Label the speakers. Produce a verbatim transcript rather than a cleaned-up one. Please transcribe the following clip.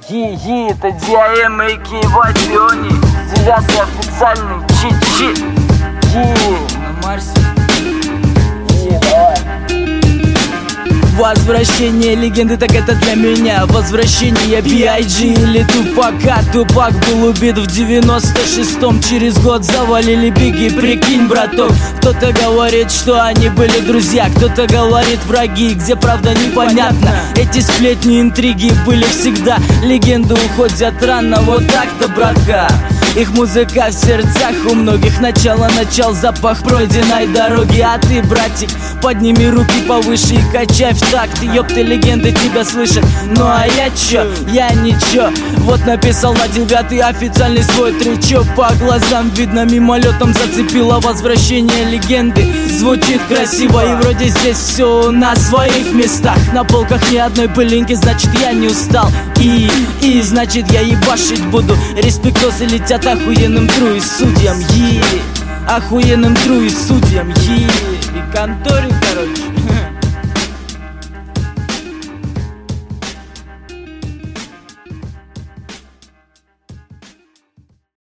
Speaker 1: Ги-ги, это Диаэм, а.к.а. Вайбиони. Девятый официальный чит-чит. Ги, на Марсе. Ги, давай.
Speaker 2: Возвращение легенды, так это для меня возвращение би ай джи или Тупака. Тупак был убит в девяносто шестом, через год завалили Бигги, прикинь, браток. Кто-то говорит, что они были друзья, кто-то говорит враги, где правда непонятно. Эти сплетни, интриги были всегда, легенды уходят рано, вот так-то, братка. Их музыка в сердцах у многих, начало-начал, запах пройденной дороги. А ты, братик, подними руки повыше и качай в такт. Ёпты, легенды тебя слышат, ну а я чё? Я ничего. Вот написал на девятый официальный свой тречок. По глазам видно, мимолетом зацепило возвращение легенды. Звучит красиво и вроде здесь все на своих местах. На полках ни одной пылинки, значит я не устал. И, и значит я ебашить буду. Респектосы летят охуенным тру и судьям, е, охуенным тру и судьям, е, и конторе, короче.